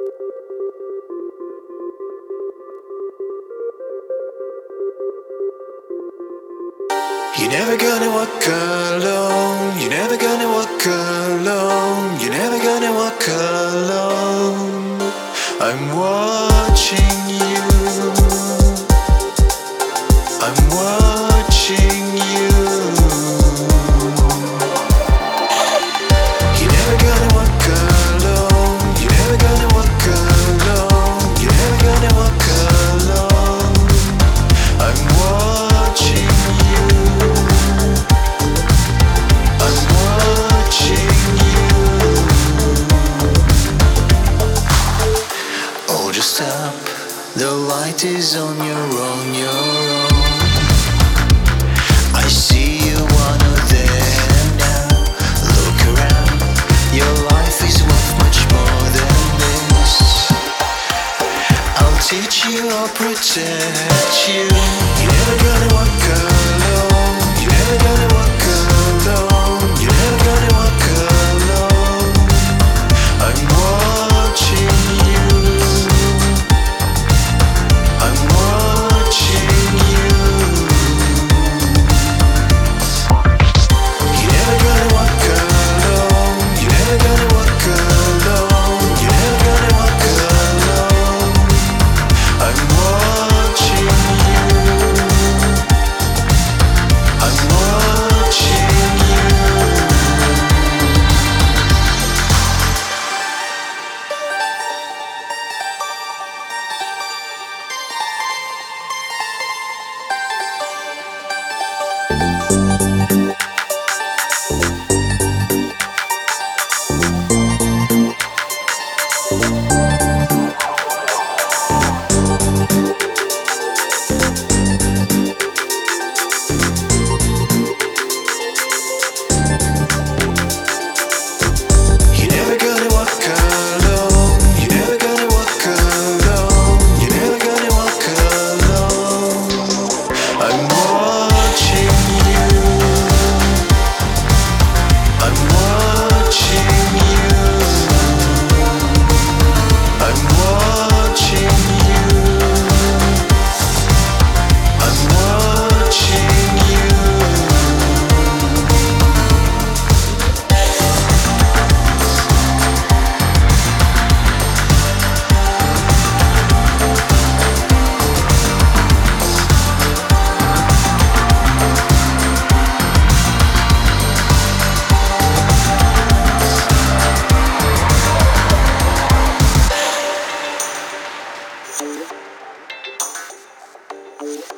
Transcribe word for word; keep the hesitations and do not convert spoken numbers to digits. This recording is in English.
You're never gonna walk alone. You're never gonna walk alone. You're never gonna walk alone. I'm watching you. I'm watching you. You're never gonna walk alone. You're never gonna walk alone. You're never gonna walk alone. I'm watching you. I'm watching you. Oh, just stop. The light is on your own, your own. I see you wanna there now. Look around. Your life is worth much more than this. I'll teach you, I'll protect you. You're never gonna walk alone. You're never gonna walk alone. You're never gonna walk alone. I'm watching you. I'm watching you. You're never gonna walk alone. You're never gonna walk alone. You're never gonna walk alone. I'm watching you. I'm watching you. You're never gonna walk alone. You're never gonna walk alone. You're never gonna walk alone. I'm watching you. I'm watching you. I'm watching you. I'm watching you. Thank you.